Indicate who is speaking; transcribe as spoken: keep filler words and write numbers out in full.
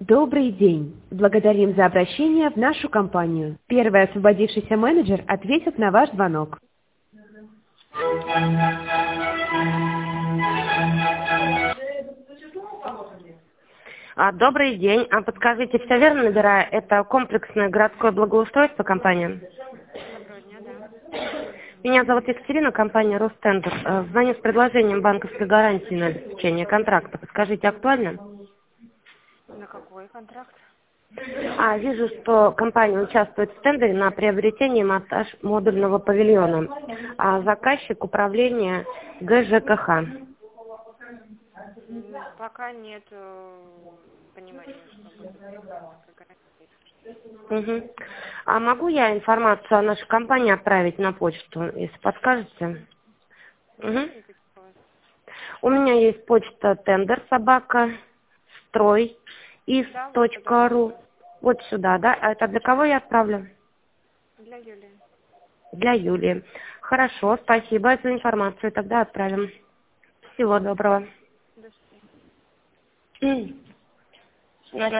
Speaker 1: Добрый день! Благодарим за обращение в нашу компанию. Первый освободившийся менеджер ответит на ваш звонок.
Speaker 2: А, добрый день. А подскажите, все верно набираю? Это комплексное городское благоустройство компания?
Speaker 3: Доброго дня, да.
Speaker 2: Меня зовут Екатерина, компания Ростендер. Э, Звоню с предложением банковской гарантии на обеспечение контракта. Подскажите, актуально?
Speaker 3: На какой контракт?
Speaker 2: А, вижу, что компания участвует в тендере на приобретение и монтаж модульного павильона. А заказчик управления ГЖКХ.
Speaker 3: М, Пока нет э, понимания, что будет. Какая гарантия.
Speaker 2: Мгм. А могу я информацию о нашей компании отправить на почту, если подскажете? Мгм.
Speaker 3: Имя какое у вас?
Speaker 2: У меня есть почта тендер собака строй из
Speaker 3: Да, вот сюда.
Speaker 2: точка ру. Вот сюда, да? А это для кого я отправлю?
Speaker 3: Для Юлии.
Speaker 2: Для Юлии. Хорошо, спасибо за информацию. Тогда отправим. Всего доброго.
Speaker 3: До свидания.
Speaker 2: М.